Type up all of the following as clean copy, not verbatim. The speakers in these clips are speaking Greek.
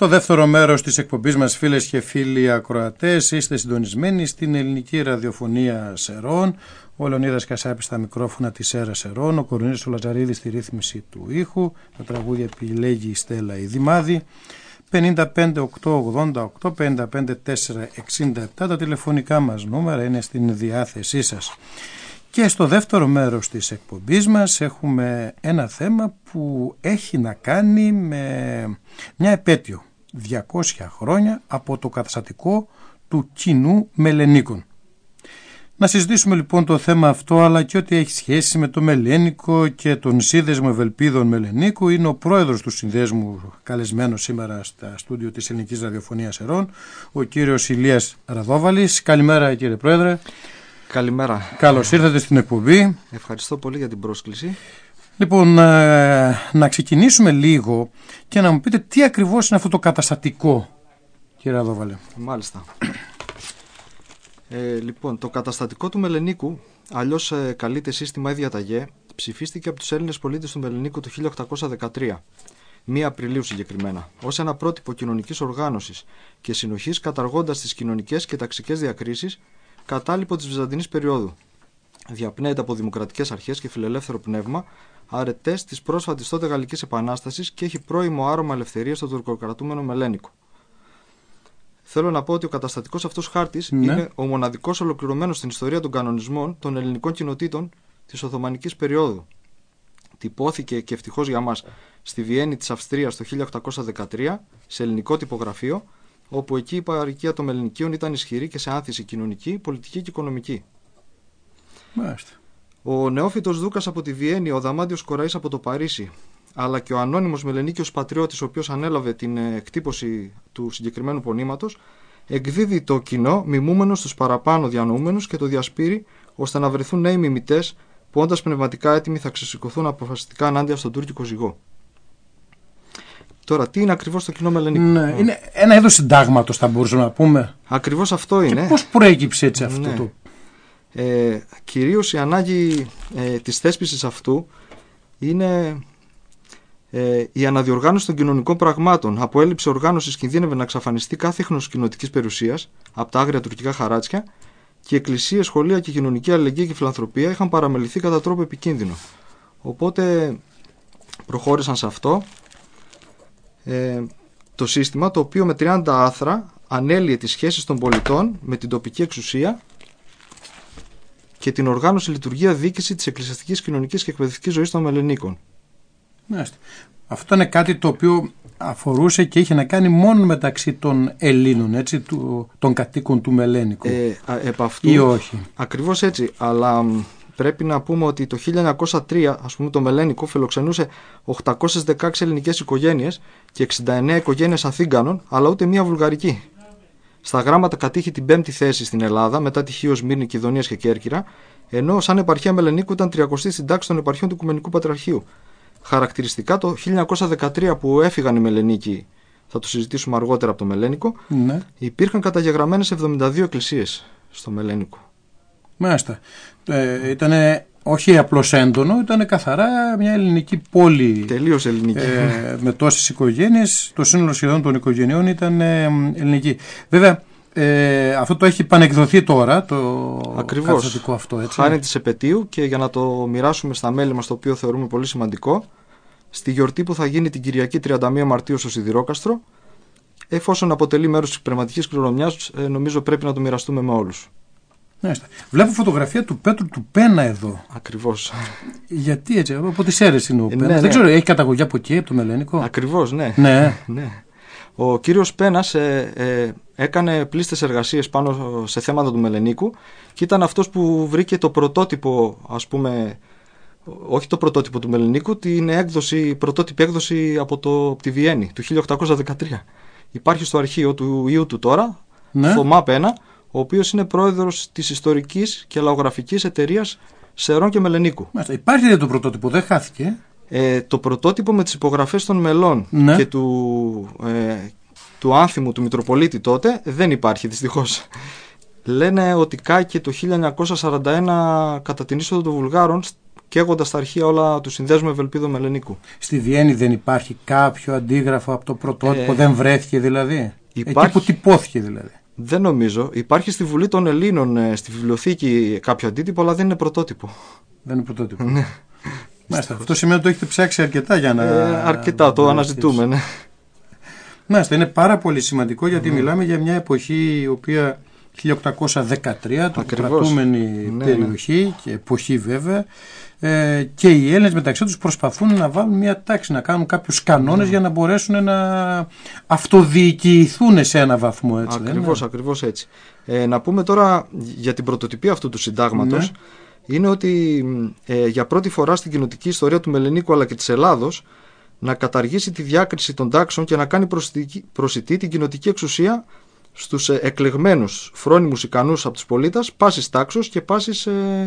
Στο δεύτερο μέρος της εκπομπής μας, φίλες και φίλοι ακροατές, είστε συντονισμένοι στην ελληνική ραδιοφωνία Σερών. Ο Λεωνίδας Κασάπης στα μικρόφωνα της ΕΡΑ Σερών, ο Κορνήλης Λαζαρίδης στη ρύθμιση του ήχου, τα τραγούδια επιλέγει η Στέλλα η Δημάδη. 55-888, 55-467, τα τηλεφωνικά μας νούμερα είναι στην διάθεσή σας. Και στο δεύτερο μέρος της εκπομπής μας έχουμε ένα θέμα που έχει να κάνει με μια επέτειο 200 χρόνια από το καταστατικό του κοινού Μελενίκων. Να συζητήσουμε λοιπόν το θέμα αυτό, αλλά και ό,τι έχει σχέση με το Μελένικο και τον Σύνδεσμο Ευελπίδων Μελενίκου. Είναι ο πρόεδρος του συνδέσμου καλεσμένος σήμερα στα στούντιο της Ελληνικής Ραδιοφωνίας Ερών, ο κύριος Ηλίας Ραδόβαλης. Καλημέρα κύριε Πρόεδρε. Καλημέρα. Καλώς ήρθατε στην εκπομπή. Ευχαριστώ πολύ για την πρόσκληση. Λοιπόν, να ξεκινήσουμε λίγο και να μου πείτε τι ακριβώς είναι αυτό το καταστατικό, κύριε Ραδόβαλε. Μάλιστα. Λοιπόν, το καταστατικό του Μελενίκου, αλλιώς καλείται σύστημα ή διαταγέ, ψηφίστηκε από τους Έλληνες πολίτες του Μελενίκου το 1813, 1 Απριλίου συγκεκριμένα, ως ένα πρότυπο κοινωνικής οργάνωσης και συνοχής, καταργώντας τις κοινωνικές και ταξικές διακρίσεις, κατάλοιπο της Βυζαντινής περίοδου. Διαπνέεται από δημοκρατικές αρχές και φιλελεύθερο πνεύμα, αρετές της πρόσφατης τότε Γαλλικής Επανάστασης και έχει πρώιμο άρωμα ελευθερίας στο τουρκοκρατούμενο Μελένικο. Θέλω να πω ότι ο καταστατικός αυτός χάρτης είναι ο μοναδικός ολοκληρωμένος στην ιστορία των κανονισμών των ελληνικών κοινοτήτων της Οθωμανικής περίοδου. Τυπώθηκε και ευτυχώς για μας στη Βιέννη της Αυστρίας το 1813 σε ελληνικό τυπογραφείο, όπου εκεί η παροικία των Μελενικίων ήταν ισχυρή και σε άνθηση κοινωνική, πολιτική και οικονομική. Μάλιστα. Ο νεόφυτος δούκας από τη Βιέννη, ο Δαμάντιος Κοραής από το Παρίσι, αλλά και ο ανώνυμος Μελενίκιος πατριώτης, ο οποίος ανέλαβε την εκτύπωση του συγκεκριμένου πονήματος, εκδίδει το κοινό μιμούμενο στους παραπάνω διανοούμενους και το διασπείρει ώστε να βρεθούν νέοι μιμητές που, όντας πνευματικά έτοιμοι, θα ξεσηκωθούν αποφασιστικά ενάντια στον τουρκικό ζυγό. Τώρα, τι είναι ακριβώς το κοινό Μελενίκο? Ναι, είναι ένα είδος συντάγματος, θα μπορούσαμε να πούμε. Ακριβώς αυτό είναι. Και πώς προέκυψε έτσι αυτό το? Κυρίως η ανάγκη της θέσπισης αυτού είναι η αναδιοργάνωση των κοινωνικών πραγμάτων. Από έλλειψη οργάνωσης κινδύνευε να εξαφανιστεί κάθε ίχνος κοινοτικής περιουσίας από τα άγρια τουρκικά χαράτσια και οι εκκλησίες, σχολεία και κοινωνική αλληλεγγύη και φιλανθρωπία είχαν παραμεληθεί κατά τρόπο επικίνδυνο. Οπότε προχώρησαν σε αυτό το σύστημα, το οποίο με 30 άθρα ανέλυε τις σχέσεις των πολιτών με την τοπική εξουσία και την οργάνωση, λειτουργία, διοίκηση της εκκλησιαστικής, κοινωνικής και εκπαιδευτικής ζωής των Μελενίκων. Μάλιστα. Αυτό είναι κάτι το οποίο αφορούσε και είχε να κάνει μόνο μεταξύ των Ελλήνων, έτσι, των κατοίκων του Μελένικου. Επ' αυτού, ή όχι? Ακριβώς έτσι, αλλά πρέπει να πούμε ότι το 1903, ας πούμε, το Μελένικο φιλοξενούσε 816 ελληνικές οικογένειες και 69 οικογένειες Αθήγανων, αλλά ούτε μία βουλγαρική. Στα γράμματα κατήχε την 5η θέση στην Ελλάδα, μετά τη Χίο, Σμύρνη, Κιδωνίας και Κέρκυρα, ενώ σαν επαρχία Μελενίκου ήταν 30η στην τάξη των επαρχιών του Οικουμενικού Πατριαρχείου. Χαρακτηριστικά, το 1913 που έφυγαν οι Μελενίκοι, θα το συζητήσουμε αργότερα από το Μελένικο, υπήρχαν καταγεγραμμένες 72 εκκλησίες στο Μελένικο. Μάλιστα. Ήταν όχι απλώς έντονο, ήταν καθαρά μια ελληνική πόλη. Τελείως ελληνική. Με τόσες οικογένειες, το σύνολο σχεδόν των οικογενειών ήταν ελληνική. Βέβαια, αυτό το έχει επανεκδοθεί τώρα, το καταστατικό αυτό. Έτσι. Χάρη της επετείου, και για να το μοιράσουμε στα μέλη μας, το οποίο θεωρούμε πολύ σημαντικό, στη γιορτή που θα γίνει την Κυριακή 31 Μαρτίου στο Σιδηρόκαστρο, εφόσον αποτελεί μέρος της πνευματικής κληρονομιάς, νομίζω πρέπει να το μοιραστούμε με όλους. Βλέπω φωτογραφία του Πέτρου του Πένα εδώ. Ακριβώς. Γιατί έτσι, από τις Σέρρες είναι ο Πένας. Δεν ξέρω, έχει καταγωγή από εκεί, από το Μελένικο? Ακριβώς, ναι. Ναι. Ο κύριος Πένας έκανε πλήστες εργασίες πάνω σε θέματα του Μελενίκου και ήταν αυτός που βρήκε το πρωτότυπο, ας πούμε, όχι το πρωτότυπο του Μελενίκου, την πρωτότυπη έκδοση από τη Βιέννη του 1813. Υπάρχει στο αρχείο του ιού του τώρα, Θωμά Πένα, ο οποίος είναι πρόεδρος της ιστορικής και λαογραφικής εταιρείας Σερών και Μελενίκου. Υπάρχει το πρωτότυπο, δεν χάθηκε? Το πρωτότυπο με τις υπογραφές των μελών και του άνθιμου του Μητροπολίτη τότε δεν υπάρχει, δυστυχώς. Λένε ότι κάηκε το 1941 κατά την είσοδο των Βουλγάρων καίγοντας τα αρχεία όλα του συνδέσμου Ευελπίδο Μελενίκου. Στη Βιέννη δεν υπάρχει κάποιο αντίγραφο από το πρωτότυπο, δεν βρέθηκε δηλαδή? Υπάρχει... Εκεί που τυπώθηκε δηλαδή? Δεν νομίζω. Υπάρχει στη Βουλή των Ελλήνων, στη βιβλιοθήκη, κάποιο αντίτυπο, αλλά δεν είναι πρωτότυπο. Δεν είναι πρωτότυπο. Μάλιστα. Αυτό σημαίνει ότι το έχετε ψάξει αρκετά για να. Αρκετά, το αναζητούμε, ναι. Μάλιστα, είναι πάρα πολύ σημαντικό γιατί μιλάμε για μια εποχή η οποία 1813, το κρατούμενη περιοχή και εποχή βέβαια, και οι Έλληνες μεταξύ τους προσπαθούν να βάλουν μια τάξη, να κάνουν κάποιους κανόνες για να μπορέσουν να αυτοδιοικηθούν σε ένα βαθμό. Έτσι, ακριβώς έτσι. Να πούμε τώρα για την πρωτοτυπία αυτού του συντάγματος. Είναι ότι για πρώτη φορά στην κοινοτική ιστορία του Μελενίκου αλλά και της Ελλάδος να καταργήσει τη διάκριση των τάξεων και να κάνει προσιτή την κοινοτική εξουσία στους εκλεγμένους φρόνιμους ικανούς από τους πολίτες πάσης τάξεως και πάσης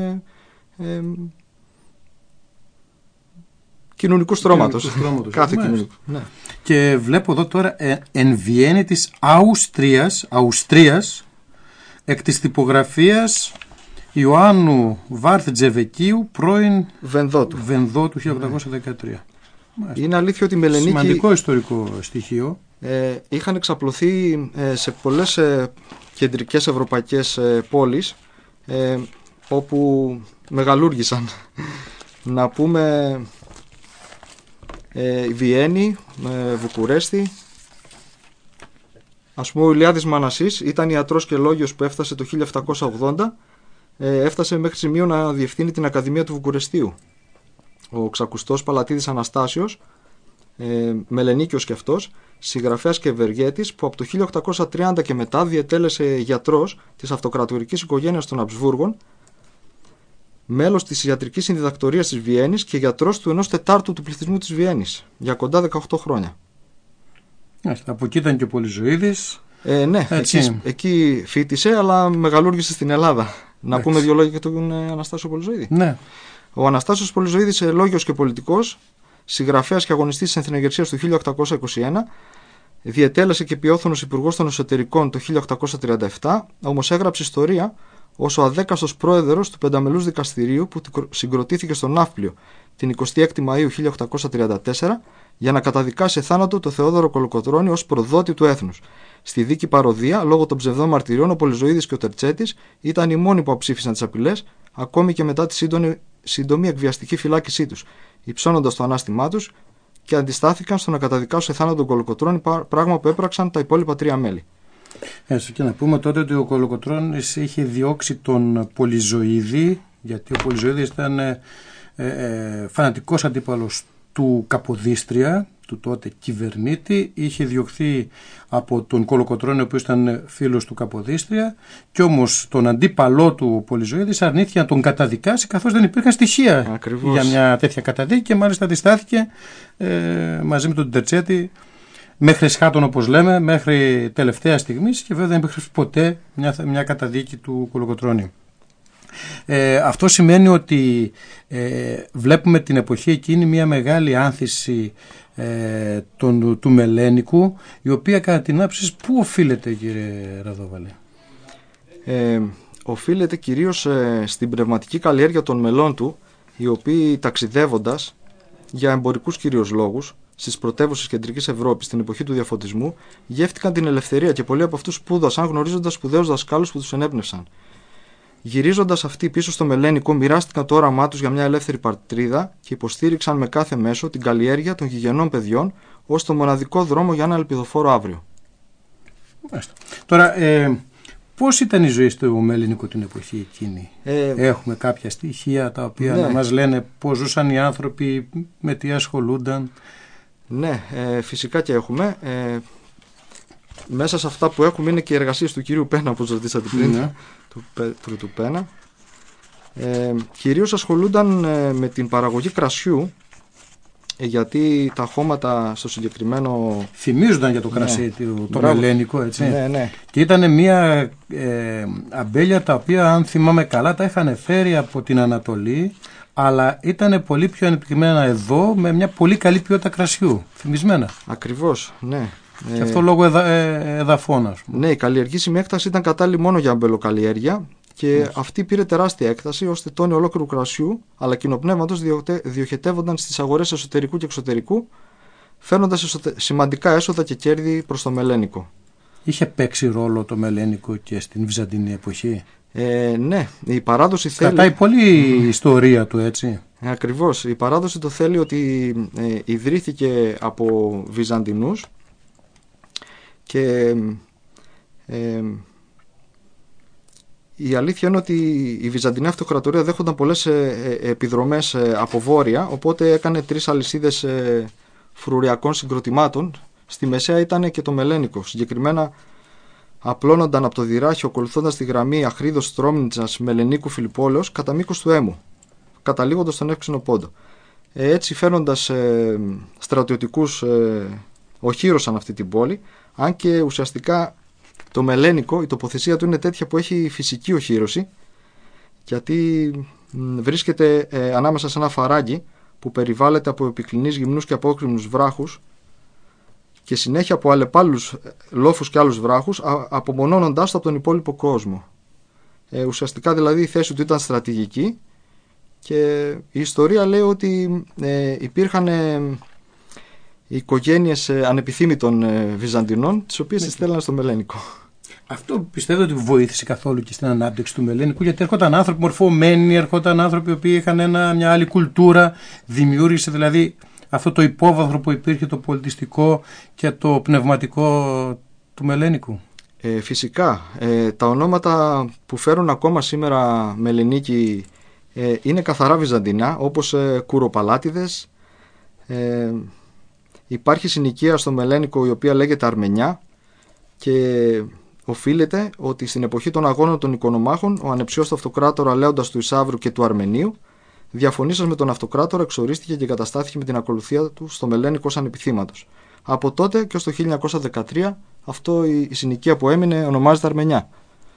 κοινωνικού στρώματος. Κάθε κοινωνικού. Ναι. Και βλέπω εδώ τώρα εν Βιέννη της Αυστρίας εκ της τυπογραφίας Ιωάννου Βάρθ-Τζεβεκίου πρώην Βενδότου 1813. Είναι αλήθεια ότι οι Μελενίκοι, σημαντικό ιστορικό στοιχείο, είχαν εξαπλωθεί σε πολλές κεντρικές ευρωπαϊκές πόλεις όπου μεγαλούργησαν. Να πούμε Βιέννη, Βουκουρέστη. Ας πούμε ο Ηλιάδης Μανασής ήταν ιατρός και λόγιος που έφτασε το 1780, έφτασε μέχρι σημείο να διευθύνει την Ακαδημία του Βουκουρεστίου. Ο ξακουστός Παλατίδης Αναστάσιος, Μελενίκιος και αυτός, συγγραφέας και ευεργέτης που από το 1830 και μετά διετέλεσε γιατρός της αυτοκρατορικής οικογένειας των Αμπσβούργων, μέλος της ιατρικής συνδιδακτορίας της Βιέννης και γιατρός του 1/4 του πληθυσμού της Βιέννης για κοντά 18 χρόνια. Από εκεί ήταν και ο Πολυζωίδης. Ναι, εκεί φοιτησε, αλλά μεγαλούργησε στην Ελλάδα. Να πούμε δύο λόγια για τον Αναστάσιο Πολυζωίδη. Ναι. Ο Αναστάσιος Πολυζωίδης, λόγιος και πολιτικός, συγγραφέας και αγωνιστής της Εθνεγερσίας του 1821, διετέλεσε και ποιόθωνος υπουργός των Εσωτερικών το 1837, όμως έγραψε ιστορία ως ο αδέκαστος πρόεδρος του πενταμελούς δικαστηρίου που συγκροτήθηκε στο Ναύπλιο την 26η Μαΐου 1834 για να καταδικάσει θάνατο το Θεόδωρο Κολοκοτρώνη ως προδότη του έθνους. Στη δίκη παροδία, λόγω των ψευδών μαρτυριών, ο Πολυζωίδης και ο Τερτσέτης ήταν οι μόνοι που αψήφισαν τις απειλές, ακόμη και μετά τη σύντομη εκβιαστική φυλάκισή τους, υψώνοντας το ανάστημά τους, και αντιστάθηκαν στο να καταδικάσουν σε θάνατο τον Κολοκοτρώνη, πράγμα που έπραξαν τα υπόλοιπα 3 μέλη. Έστω και να πούμε τότε ότι ο Κολοκοτρώνης είχε διώξει τον Πολυζωίδη, γιατί ο Πολυζωίδης ήταν φανατικός αντίπαλος του Καποδίστρια, του τότε κυβερνήτη. Είχε διωχθεί από τον Κολοκοτρώνη, ο οποίος ήταν φίλος του Καποδίστρια, και όμως τον αντίπαλό του Πολυζωίδης αρνήθηκε να τον καταδικάσει, καθώς δεν υπήρχαν στοιχεία για μια τέτοια καταδίκη, και μάλιστα αντιστάθηκε μαζί με τον Τερτσέτη μέχρι σχάτων, όπως λέμε, μέχρι τελευταία στιγμής, και βέβαια δεν υπήρχε ποτέ μια καταδίκη του Κολοκοτρώνη. Αυτό σημαίνει ότι βλέπουμε την εποχή εκείνη μια μεγάλη άνθηση του Μελένικου, η οποία κατά την άποψη σας πού οφείλεται, κύριε Ραδόβαλη? Οφείλεται κυρίως στην πνευματική καλλιέργεια των μελών του, οι οποίοι ταξιδεύοντας για εμπορικούς κυρίως λόγους στις πρωτεύουσες κεντρικής Ευρώπης στην εποχή του διαφωτισμού, γεύτηκαν την ελευθερία και πολλοί από αυτούς σπούδασαν γνωρίζοντας σπουδαίους δασκάλους που τους ενέπνευσαν. Γυρίζοντας αυτοί πίσω στο Μελένικο, μοιράστηκαν το όραμά τους για μια ελεύθερη πατρίδα και υποστήριξαν με κάθε μέσο την καλλιέργεια των γηγενών παιδιών ως το μοναδικό δρόμο για ένα ελπιδοφόρο αύριο. Τώρα, πώς ήταν η ζωή στο Μελένικο την εποχή εκείνη? Έχουμε κάποια στοιχεία τα οποία να μας λένε πώς ζούσαν οι άνθρωποι, με τι ασχολούνταν? Ναι, φυσικά και έχουμε. Μέσα σε αυτά που έχουμε είναι και οι εργασίες του κυρίου Πένα, όπως ρωτήσατε πριν, του Πένα. Κυρίως ασχολούνταν με την παραγωγή κρασιού, γιατί τα χώματα στο συγκεκριμένο θυμίζονταν για το κρασί, το μελένικο, έτσι. Ναι. Και ήταν μια αμπέλια τα οποία, αν θυμάμαι καλά, τα είχαν φέρει από την Ανατολή, αλλά ήταν πολύ πιο ανεπτυγμένα εδώ, με μια πολύ καλή ποιότητα κρασιού, θυμισμένα. Ακριβώς, ναι. Και αυτό λόγω εδαφών, ας πούμε. Ναι, η καλλιεργήσιμη έκταση ήταν κατάλληλη μόνο για αμπελοκαλλιέργεια και αυτή πήρε τεράστια έκταση, ώστε τόνοι ολόκληρου κρασιού αλλά κοινοπνεύματος διοχετεύονταν στις αγορές εσωτερικού και εξωτερικού, φέρνοντας σημαντικά έσοδα και κέρδη προς το μελένικο. Είχε παίξει ρόλο το μελένικο και στην Βυζαντινή εποχή? Ναι, η παράδοση θέλει... Κρατάει πολύ η ιστορία του, έτσι. Ακριβώς, η παράδοση το θέλει ότι ιδρύθηκε από Βυζαντινούς και η αλήθεια είναι ότι η Βυζαντινή Αυτοκρατορία δέχονταν πολλές επιδρομές από βόρεια, οπότε έκανε 3 αλυσίδες φρουριακών συγκροτημάτων. Στη μεσαία ήταν και το μελένικο. Συγκεκριμένα απλώνονταν από το Δυράχιο, ακολουθώντας τη γραμμή Αχρίδος Στρόμνιτσας Μελενίκου Φιλιππόλεως κατά μήκος του Έμου, καταλήγοντας στον Εύξηνο Πόντο. Έτσι, φέρνοντας στρατιωτικούς, οχύρωσαν αυτή την πόλη, αν και ουσιαστικά το μελένικο, η τοποθεσία του είναι τέτοια που έχει φυσική οχύρωση, γιατί βρίσκεται ανάμεσα σε ένα φαράγγι που περιβάλλεται από επικλινείς γυμνούς και απόκρημνους βράχους και συνέχεια από αλλεπάλληλους λόφους και άλλους βράχους, απομονώνοντάς το από τον υπόλοιπο κόσμο. Ουσιαστικά δηλαδή η θέση του ήταν στρατηγική, και η ιστορία λέει ότι υπήρχαν οικογένειες ανεπιθύμητων Βυζαντινών, τις οποίες τις στέλνανε στο μελένικο. Αυτό πιστεύω ότι βοήθησε καθόλου και στην ανάπτυξη του μελένικου, γιατί έρχονταν άνθρωποι μορφωμένοι, έρχονταν άνθρωποι που είχαν μια άλλη κουλτούρα, δημιούργησε δηλαδή αυτό το υπόβαθρο που υπήρχε, το πολιτιστικό και το πνευματικό του μελένικου. Φυσικά, τα ονόματα που φέρουν ακόμα σήμερα μελενίκοι είναι καθαρά βυζαντινά, όπως Κουροπαλάτιδες. Υπάρχει συνοικία στο μελένικο η οποία λέγεται Αρμενιά και οφείλεται ότι στην εποχή των αγώνων των οικονομάχων ο ανεψιός του αυτοκράτορα Λέοντας του Ισαύρου και του Αρμενίου, διαφωνήσας με τον αυτοκράτορα, εξορίστηκε και εγκαταστάθηκε με την ακολουθία του στο μελένικο ως ανεπιθύματος. Από τότε και ως το 1913 αυτό η συνοικία που έμεινε ονομάζεται Αρμενιά.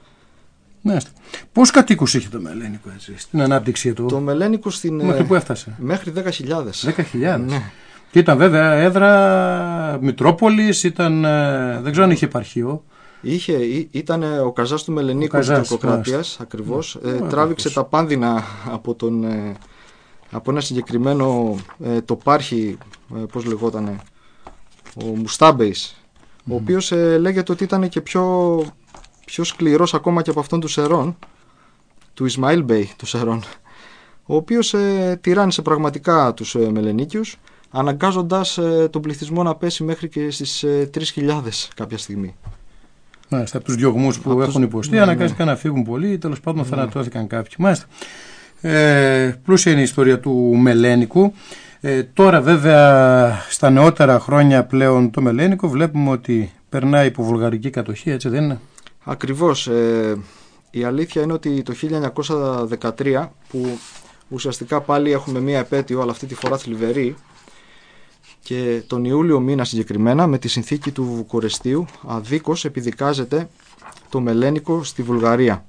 Πώς κατοίκους είχε το μελένικο, έτσι, στην ανάπτυξή του? Το μελένικο μέχρι πού έφτασε? Μέχρι 10.000. 10.000. Ναι. Και ήταν βέβαια έδρα Μητρόπολης, δεν ξέρω αν είχε επαρχείο. Ήταν ο καζάς του Μελενίκου της Τουρκοκρατίας, ακριβώς. Τράβηξε τα πάνδυνα από ένα συγκεκριμένο τοπάρχη, πώς λεγότανε, ο Μουστάμπεϊς, ο οποίος λέγεται ότι ήταν και πιο σκληρός ακόμα και από αυτόν του Σερών, του Ισμαήλ Μπέι του Σερών, ο οποίος τυράννησε πραγματικά τους Μελενίκιους, αναγκάζοντας τον πληθυσμό να πέσει μέχρι και στις 3.000 κάποια στιγμή. Μάλιστα, από τους διωγμούς που έχουν υποστεί, αναγκάστηκαν να φύγουν πολλοί, τέλος πάντων θανατώθηκαν κάποιοι. Μάλιστα. Πλούσια είναι η ιστορία του μελένικου. Τώρα βέβαια στα νεότερα χρόνια πλέον το μελένικο βλέπουμε ότι περνάει υπό βουλγαρική κατοχή, έτσι δεν είναι? Ακριβώς. Η αλήθεια είναι ότι το 1913, που ουσιαστικά πάλι έχουμε μία επέτειο, αλλά αυτή τη φορά θλιβερή, και τον Ιούλιο μήνα συγκεκριμένα, με τη συνθήκη του Βουκουρεστίου, αδίκως επιδικάζεται το μελένικο στη Βουλγαρία.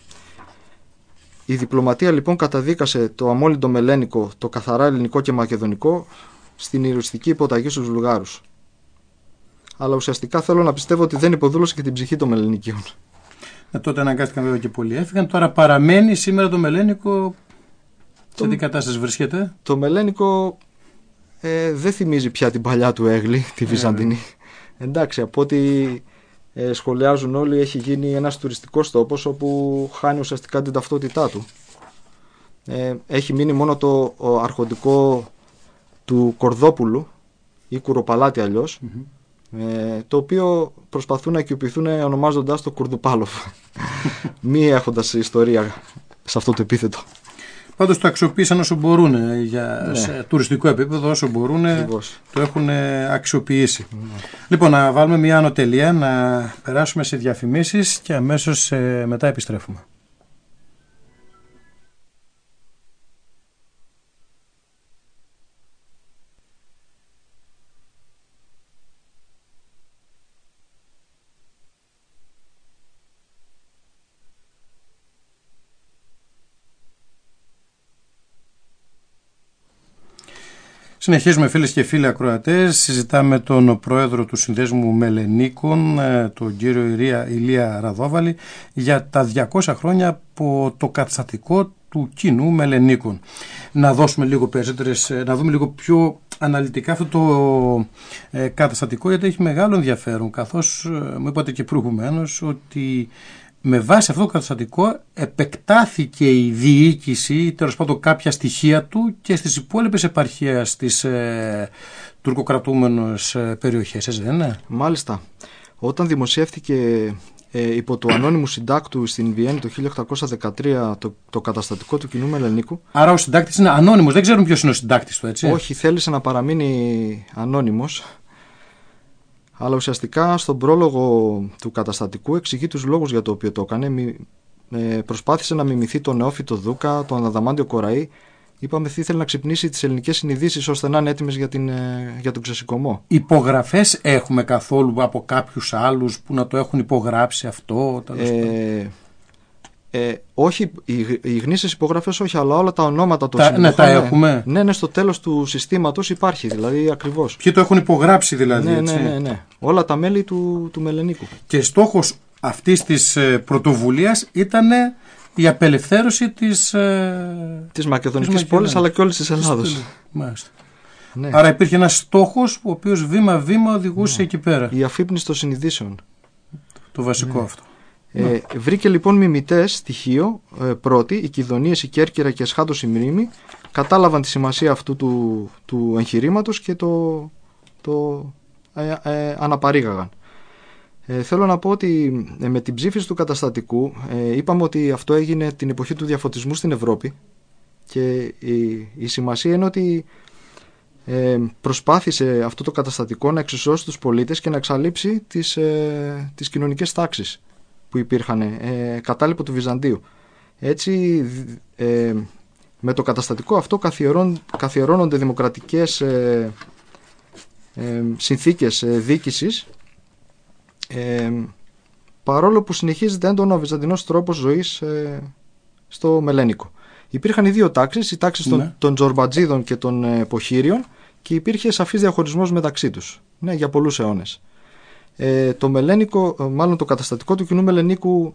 Η διπλωματία λοιπόν καταδίκασε το αμόλυντο μελένικο, το καθαρά ελληνικό και μακεδονικό, στην ιεριστική υποταγή στους Βουλγάρους. Αλλά ουσιαστικά θέλω να πιστεύω ότι δεν υποδούλωσε και την ψυχή των μελενικίων. Τότε αναγκάστηκαν βέβαια και πολλοί έφυγαν. Τώρα παραμένει σήμερα το μελένικο. Σε τι κατάσταση βρίσκεται? Το μελένικο δεν θυμίζει πια την παλιά του έγλη, τη Βυζαντινή. Εντάξει, από ό,τι σχολιάζουν όλοι, έχει γίνει ένας τουριστικός τόπος όπου χάνει ουσιαστικά την ταυτότητά του. Έχει μείνει μόνο το αρχοντικό του Κορδόπουλου ή Κουροπαλάτη αλλιώς, το οποίο προσπαθούν να οικειοποιηθούν ονομάζοντας το Κουρδουπάλοφ, μη έχοντας ιστορία σε αυτό το επίθετο. Πάντως το αξιοποίησαν όσο μπορούν σε τουριστικό επίπεδο, όσο μπορούν το έχουν αξιοποιήσει. Λοιπόν, να βάλουμε μια ανωτελεία, να περάσουμε σε διαφημίσεις και αμέσως μετά επιστρέφουμε. Συνεχίζουμε φίλες και φίλοι ακροατές, συζητάμε τον πρόεδρο του Συνδέσμου Μελενίκων, τον κύριο Ηλία Ραδόβαλη, για τα 200 χρόνια από το καταστατικό του κοινού Μελενίκων. Να δώσουμε λίγο περισσότερες, να δούμε λίγο πιο αναλυτικά αυτό το καταστατικό, γιατί έχει μεγάλο ενδιαφέρον, καθώς μου είπατε και προηγουμένως ότι με βάση αυτό το καταστατικό επεκτάθηκε η διοίκηση, τέλος πάντων κάποια στοιχεία του, και στις υπόλοιπες επαρχίες στις τουρκοκρατούμενες περιοχές, έτσι δεν είναι? Μάλιστα. Όταν δημοσιεύτηκε υπό του ανώνυμου συντάκτου στην Βιέννη το 1813 το καταστατικό του κοινού Μελενίκου. Άρα ο συντάκτης είναι ανώνυμος, δεν ξέρουν ποιος είναι ο συντάκτης του, έτσι? Όχι, θέλησε να παραμείνει ανώνυμος. Αλλά ουσιαστικά στον πρόλογο του καταστατικού εξηγεί τους λόγους για το οποίο το έκανε. Προσπάθησε να μιμηθεί τον νεόφυτο Δούκα, τον Αδαμάντιο Κοραή. Είπαμε ότι ήθελε να ξυπνήσει τις ελληνικές συνειδήσεις ώστε να είναι έτοιμες για τον ξεσηκωμό. Υπογραφές έχουμε καθόλου από κάποιους άλλους που να το έχουν υπογράψει αυτό? Όχι, οι γνήσιες υπογραφές όχι, αλλά όλα τα ονόματα των συμμετοχών. Ναι, τα έχουμε. Ναι, στο τέλος του συστήματος υπάρχει, δηλαδή ακριβώς. Ποιοι το έχουν υπογράψει δηλαδή? Ναι. Όλα τα μέλη του Μελενίκου. Και στόχος αυτής της πρωτοβουλίας ήταν η απελευθέρωση της Μακεδονικής πόλης, αλλά και όλης της Ελλάδος. Μάλιστα. Ναι. Άρα υπήρχε ένας στόχος ο οποίος βήμα-βήμα οδηγούσε εκεί πέρα. Η αφύπνιση των συνειδήσεων. Το βασικό αυτό. Βρήκε λοιπόν μιμητές στοιχείο. Πρώτη, οι Κιδωνίες, η Κέρκυρα και Εσχάτος η Μνήμη κατάλαβαν τη σημασία αυτού του εγχειρήματος και το αναπαρήγαγαν. Θέλω να πω ότι με την ψήφιση του καταστατικού είπαμε ότι αυτό έγινε την εποχή του διαφωτισμού στην Ευρώπη, και η σημασία είναι ότι προσπάθησε αυτό το καταστατικό να εξισώσει τους πολίτες και να εξαλείψει τις κοινωνικές τάξεις που υπήρχαν κατάλοιπο του Βυζαντίου. Έτσι με το καταστατικό αυτό καθιερώνονται δημοκρατικές συνθήκες διοίκησης, παρόλο που συνεχίζεται έντονα ο βυζαντινός τρόπος ζωής στο Μελένικο. Υπήρχαν οι δύο τάξεις, οι τάξεις των Τζορμπατζίδων και των Ποχύριων, και υπήρχε σαφής διαχωρισμός μεταξύ τους, για πολλούς αιώνες. Το Μελένικο, μάλλον το καταστατικό του κοινού Μελενίκου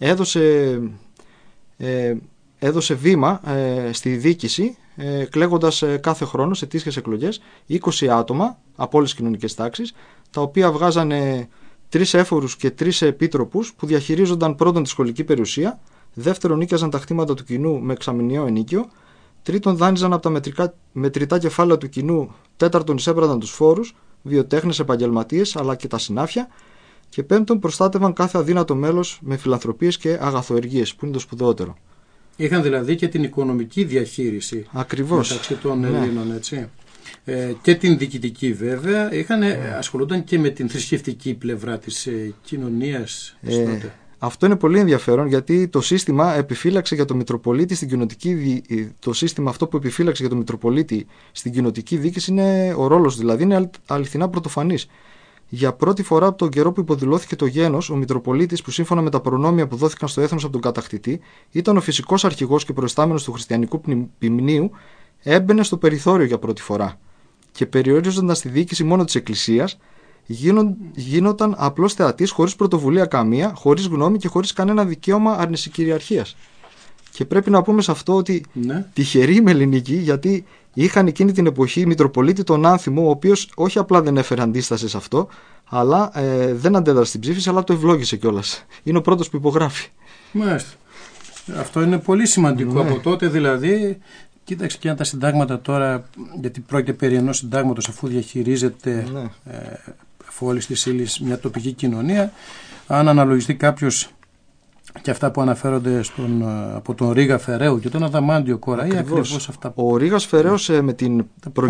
έδωσε βήμα στη διοίκηση, εκλέγοντας κάθε χρόνο σε ετήσιες εκλογές 20 άτομα από όλες τις κοινωνικές τάξεις, τα οποία βγάζανε 3 έφορους και 3 επίτροπους που διαχειρίζονταν πρώτον τη σχολική περιουσία, δεύτερον νίκιαζαν τα χτήματα του κοινού με εξαμηνιαίο ενίκιο, τρίτον δάνειζαν από τα μετρητά κεφάλαια του κοινού, τέταρτον εισέπραναν τους φόρους, βιοτέχνες, επαγγελματίες αλλά και τα συνάφια, και πέμπτον προστάτευαν κάθε αδύνατο μέλος με φιλανθρωπίες και αγαθοεργίες, που είναι το σπουδαιότερο. Είχαν δηλαδή και την οικονομική διαχείριση. Ακριβώς. Μεταξύ των Ελλήνων, έτσι. Και την διοικητική βέβαια. Ασχολούνταν και με την θρησκευτική πλευρά της κοινωνίας. Αυτό είναι πολύ ενδιαφέρον, γιατί το σύστημα επιφύλαξε για το Μητροπολίτη στην κοινοτική το σύστημα αυτό που επιφύλαξε για το Μητροπολίτη στην κοινοτική διοίκηση είναι ο ρόλος, δηλαδή είναι αληθινά πρωτοφανής. Για πρώτη φορά από τον καιρό που υποδηλώθηκε το γένος, ο Μητροπολίτης, που σύμφωνα με τα προνόμια που δόθηκαν στο έθνος από τον κατακτητή, ήταν ο φυσικός αρχηγός και προϊστάμενος του χριστιανικού ποιμνίου, έμπαινε στο περιθώριο για πρώτη φορά. Και περιορίζοντας τη διοίκηση μόνο της Εκκλησίας, γίνονταν απλός θεατής, χωρίς πρωτοβουλία καμία, χωρίς γνώμη και χωρίς κανένα δικαίωμα αρνησικυριαρχίας. Και πρέπει να πούμε σε αυτό ότι τυχεροί οι Μεληνικοί, γιατί είχαν εκείνη την εποχή Μητροπολίτη τον Άνθιμο, ο οποίος όχι απλά δεν έφερε αντίσταση σε αυτό, αλλά δεν αντέδρασε στην ψήφιση, αλλά το ευλόγησε κιόλας. Είναι ο πρώτος που υπογράφει. Μάλιστα. Αυτό είναι πολύ σημαντικό. Από τότε δηλαδή. Κοίταξε και αν τα συντάγματα τώρα, γιατί πρόκειται περί ενός συντάγματος, αφού διαχειρίζεται αφού όλης της ύλης μια τοπική κοινωνία, αν αναλογιστεί κάποιος και αυτά που αναφέρονται από τον Ρήγα Φεραίου και τον Αδαμάντιο Κοραή, ακριβώς αυτά. Ο Ρήγας Φεραίος με την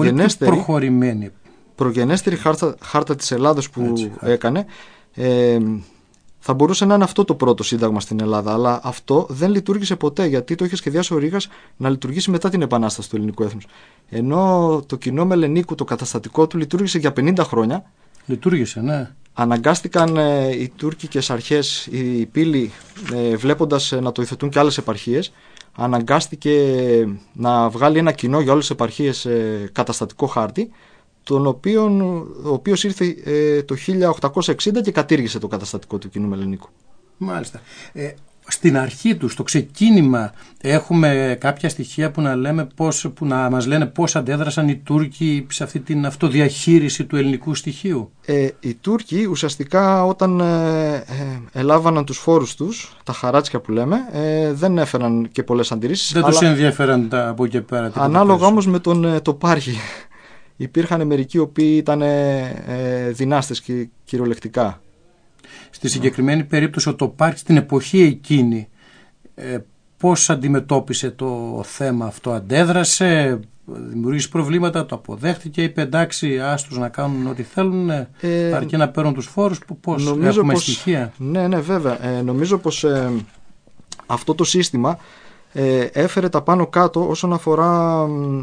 προγενέστερη χάρτα της Ελλάδος που έκανε, θα μπορούσε να είναι αυτό το πρώτο σύνταγμα στην Ελλάδα, αλλά αυτό δεν λειτουργήσε ποτέ, γιατί το είχε σχεδιάσει ο Ρήγας να λειτουργήσει μετά την Επανάσταση του ελληνικού έθνους. Ενώ το κοινό Μελενίκου, το καταστατικό του, λειτουργήσε για 50 χρόνια. Λειτουργήσε, ναι. Αναγκάστηκαν οι τουρκικές αρχές, οι πύλοι, βλέποντας να το υιοθετούν και άλλες επαρχίες, αναγκάστηκε να βγάλει ένα κοινό για όλες τις επαρχίες καταστατικό χάρτη, ο οποίος ήρθε το 1860 και κατήργησε το καταστατικό του κοινού Μελενίκου. Μάλιστα. Στην αρχή του, στο ξεκίνημα, έχουμε κάποια στοιχεία που να μας λένε πώς αντέδρασαν οι Τούρκοι σε αυτή την αυτοδιαχείριση του ελληνικού στοιχείου. Οι Τούρκοι ουσιαστικά όταν ελάβαναν τους φόρους τους, τα χαράτσια που λέμε, δεν έφεραν και πολλές αντιρρήσεις. Δεν τους ενδιαφέραν από εκεί πέρα. Ανάλογα όμως με τον τοπάρχη. Υπήρχαν μερικοί οι οποίοι ήταν δυνάστες και κυριολεκτικά. Στη συγκεκριμένη περίπτωση ο τοπάρχης στην εποχή εκείνη πώς αντιμετώπισε το θέμα αυτό? Αντέδρασε, δημιουργήσε προβλήματα, το αποδέχτηκε, είπε εντάξει άστους να κάνουν ό,τι θέλουν, αρκεί να παίρνουν τους φόρους? Πώς έχουμε στοιχεία? Ναι βέβαια, νομίζω πως αυτό το σύστημα έφερε τα πάνω κάτω όσον αφορά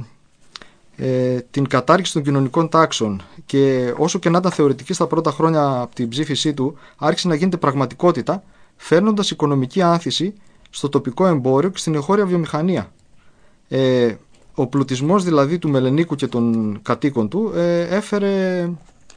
την κατάργηση των κοινωνικών τάξεων, και όσο και να ήταν θεωρητική στα πρώτα χρόνια από την ψήφισή του, άρχισε να γίνεται πραγματικότητα, φέρνοντας οικονομική άνθηση στο τοπικό εμπόριο και στην εγχώρια βιομηχανία. Ο πλουτισμός δηλαδή του Μελενίκου και των κατοίκων του έφερε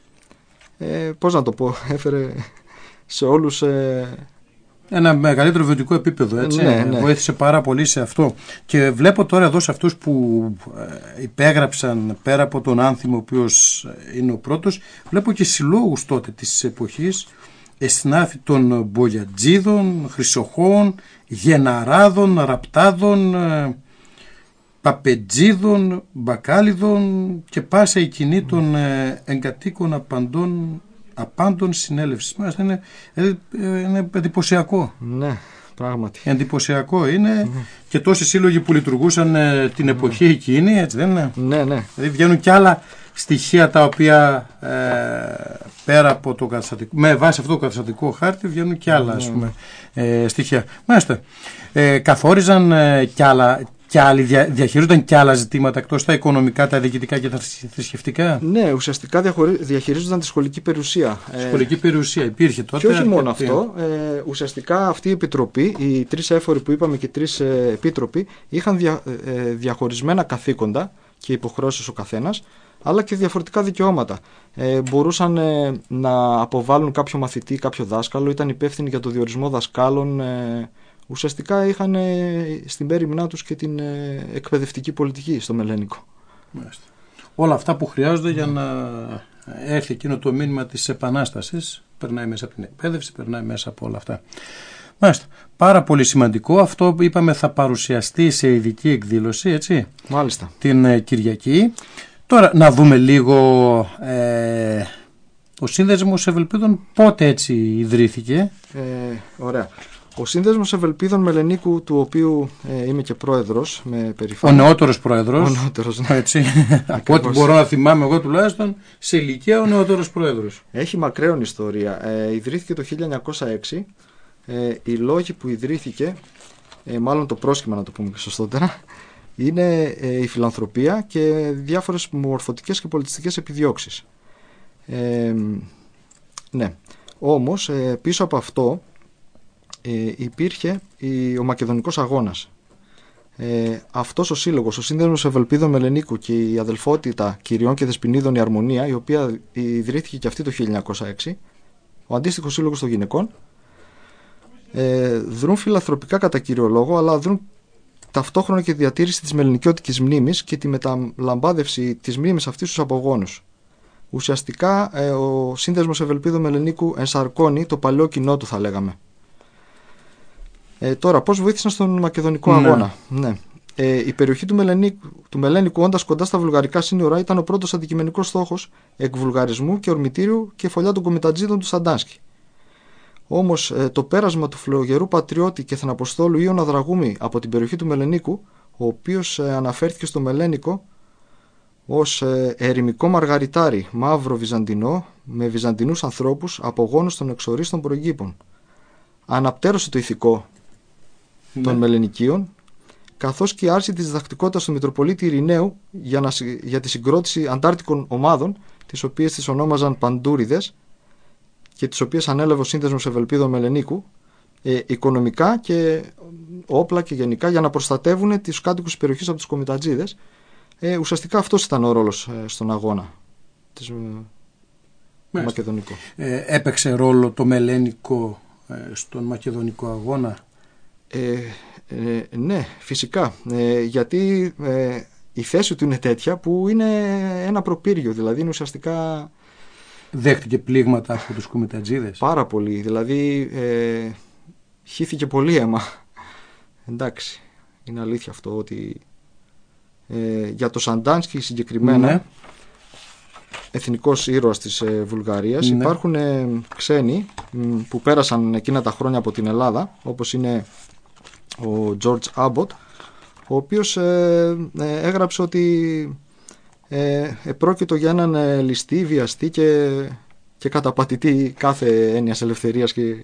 έφερε σε όλους ένα μεγαλύτερο βιωτικό επίπεδο, έτσι. Ναι. Βοήθησε πάρα πολύ σε αυτό. Και βλέπω τώρα εδώ σε αυτούς που υπέγραψαν, πέρα από τον Άνθιμο, ο οποίος είναι ο πρώτος, βλέπω και συλλόγους τότε της εποχής, εσνάφη των Μπογιατζίδων, Χρυσοχώων, Γεναράδων, Ραπτάδων, Παπετζίδων, Μπακάλιδων και πάσα η κοινή των εγκατοίκων απάντων συνέλευσης. Είναι εντυπωσιακό. Ναι, πράγματι. Εντυπωσιακό είναι και τόσοι σύλλογοι που λειτουργούσαν την εποχή εκείνη, έτσι δεν είναι? Ναι. Δηλαδή βγαίνουν και άλλα στοιχεία τα οποία πέρα από το καταστατικό, με βάση αυτό το καταστατικό χάρτη βγαίνουν και άλλα στοιχεία. Μάλιστα. Καθόριζαν και άλλοι, διαχειρίζονταν και άλλα ζητήματα εκτός τα οικονομικά, τα διοικητικά και τα θρησκευτικά? Ναι, ουσιαστικά διαχειρίζονταν τη σχολική περιουσία. Σχολική περιουσία υπήρχε τότε. Και όχι μόνο αυτό. Ουσιαστικά αυτή η επιτροπή, οι τρεις έφοροι που είπαμε και οι τρεις επίτροποι, είχαν διαχωρισμένα καθήκοντα και υποχρεώσεις ο καθένας, αλλά και διαφορετικά δικαιώματα. Μπορούσαν να αποβάλουν κάποιο μαθητή, κάποιο δάσκαλο, ήταν υπεύθυνοι για το διορισμό δασκάλων. Ουσιαστικά είχαν στην πέριμνά τους και την εκπαιδευτική πολιτική στο Μελένικο. Μάλιστα. Όλα αυτά που χρειάζονται για να έρθει εκείνο το μήνυμα της Επανάστασης, περνάει μέσα από την εκπαίδευση, περνάει μέσα από όλα αυτά. Μάλιστα. Πάρα πολύ σημαντικό. Αυτό είπαμε θα παρουσιαστεί σε ειδική εκδήλωση, έτσι. Μάλιστα. Την Κυριακή. Τώρα να δούμε λίγο ο Σύνδεσμος Ευελπίδων πότε έτσι ιδρύθηκε. Ωραία. Ο Σύνδεσμος Ευελπίδων Μελενίκου, του οποίου είμαι και πρόεδρος με περηφάνεια. Ο νεότερος πρόεδρος. Ο νεότερος, ναι. Έτσι. Από ό,τι μπορώ να θυμάμαι εγώ τουλάχιστον, σε ηλικία ο νεότερος πρόεδρος. Έχει μακραίων ιστορία. Ιδρύθηκε το 1906. Οι λόγοι που ιδρύθηκε, μάλλον το πρόσχημα να το πούμε και σωστότερα, είναι η φιλανθρωπία και διάφορες μορφωτικές και πολιτιστικές επιδιώξεις. Ναι. Όμως πίσω από αυτό υπήρχε ο Μακεδονικός Αγώνας. Αυτός ο σύλλογος, ο Σύνδεσμος Ευελπίδων Μελενίκου και η Αδελφότητα Κυριών και Δεσποινίδων η Αρμονία, η οποία ιδρύθηκε και αυτή το 1906, ο αντίστοιχος σύλλογος των γυναικών, δρούν φιλανθρωπικά κατά κύριο λόγο, αλλά δρούν ταυτόχρονα και τη διατήρηση της μελληνικιώτικης μνήμης και τη μεταλαμπάδευση της μνήμης αυτής στους απογόνους. Ουσιαστικά ο Σύνδεσμος Ευελπίδων Μελενίκου ενσαρκώνει το παλαιό κοινό του, θα λέγαμε. Τώρα, πώς βοήθησαν στον Μακεδονικό Αγώνα? Ναι. Η περιοχή του Μελένικου, όντας κοντά στα βουλγαρικά σύνορα, ήταν ο πρώτος αντικειμενικός στόχος εκβουλγαρισμού και ορμητήριου και φωλιά των κομιτατζίδων του Σαντάνσκι. Όμως το πέρασμα του φλογερού πατριώτη και θεναποστόλου Ιωνα Δραγούμη από την περιοχή του Μελενίκου, ο οποίος αναφέρθηκε στο Μελένικο ως ερημικό μαργαριτάρι, μαύρο βυζαντινό, με βυζαντινούς ανθρώπους, απογόνους των εξορίστων προηγήπων, αναπτέρωσε το ηθικό των Μελενικίων, καθώς και η άρση της διδακτικότητας του Μητροπολίτη Ειρηναίου για τη συγκρότηση αντάρτικων ομάδων, τις οποίες τις ονόμαζαν Παντούριδες και τις οποίες ανέλαβε ο Σύνδεσμος Ευελπίδων Μελενίκου, οικονομικά και όπλα και γενικά για να προστατεύουν τους κάτοικους της περιοχής από τους κομιτατζίδες. Ουσιαστικά αυτός ήταν ο ρόλος στον αγώνα της Μακεδονικό. Έπαιξε ρόλο το μελένικο στον μακεδονικό αγώνα? Ναι, φυσικά. Γιατί η θέση του είναι τέτοια που είναι ένα προπύργιο, δηλαδή είναι ουσιαστικά... Δέχτηκε πλήγματα από τους κομιτατζίδες? Πάρα πολύ, δηλαδή χύθηκε πολύ αίμα. Εντάξει, είναι αλήθεια αυτό ότι για το Σαντάνσκι συγκεκριμένα, ναι, εθνικός ήρωας της Βουλγαρίας, ναι, υπάρχουν ξένοι που πέρασαν εκείνα τα χρόνια από την Ελλάδα, όπως είναι ο George Abbott, ο οποίος έγραψε ότι επρόκειτο για έναν ληστή, βιαστή και καταπατητή κάθε έννοιας ελευθερίας και